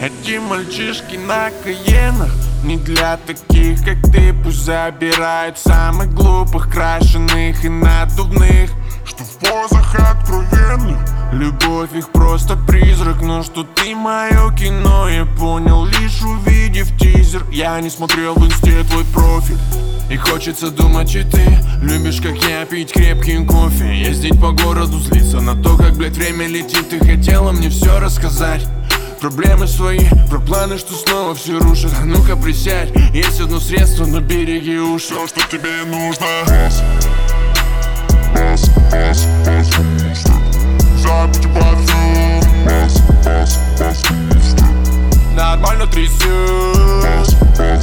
Эти мальчишки на Каенах не для таких, как ты. Пусть забирают самых глупых, крашеных и надувных, что в позах откровенных. Любовь их просто призрак. Но что ты мое кино, я понял, лишь увидев тизер. Я не смотрел в инсте твой профиль, и хочется думать, и ты любишь, как я, пить крепкий кофе, ездить по городу, злиться на то, как, блядь, время летит. Ты хотела мне все рассказать, проблемы свои, про планы, что снова все рушит. Ну-ка присядь, есть одно средство, но береги уши. Все, что тебе нужно. Забудь обо всем. Нормально трясет.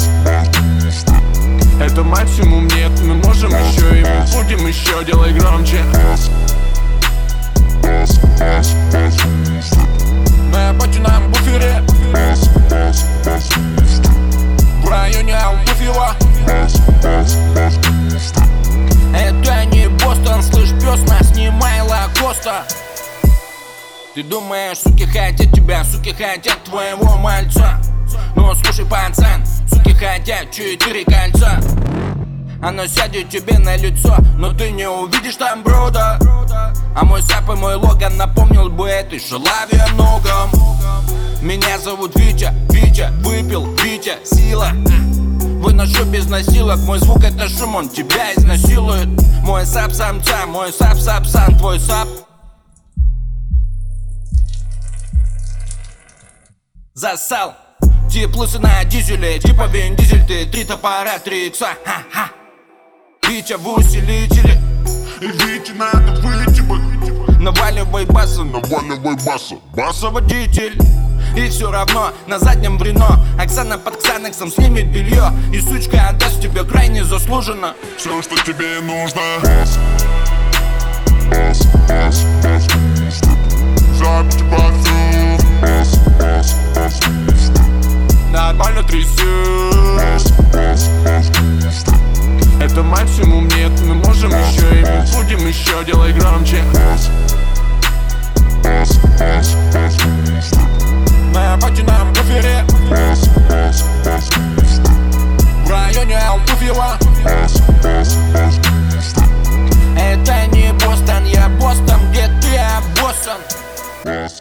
Это максимум, нет, мы можем еще, и мы будем еще, делай громче. На обочинном буфере в районе Алпуфьева. Это не Бостон, слышь, пес, нас не Майло Коста. Ты думаешь, суки хотят тебя, суки хотят твоего мальца. Ну слушай, пацан, суки хотят 4 кольца. Оно сядет тебе на лицо, но ты не увидишь там брода. А мой сап и мой Логан напомнил бы этой шалаве о многом. Меня зовут Витя, Витя, выпил, Витя, сила. Выношу без насилок, мой звук это шум, он тебя изнасилует. Мой сап самца, мой сап сапсан, твой сап засал. Теплыцы на дизеле, типа Вин Дизель, ты 3 топора, 3 икса, ха-ха. Витя в усилителе, И Вите надо выйти бы. наваливай баса, Наваливай баса. басоводитель. И все равно на заднем в Рено Оксана под Ксанексом снимет белье, и сучка отдаст тебе крайне заслуженно Все, что тебе нужно. Забудь обо всем. Нормально трясет. Это максимум, нет, мы можем еще, и мы будем еще, делай громче. На обочинном буфере в районе Алпуфьева. Это не Бостон, я Бостон, где ты, а Бостон.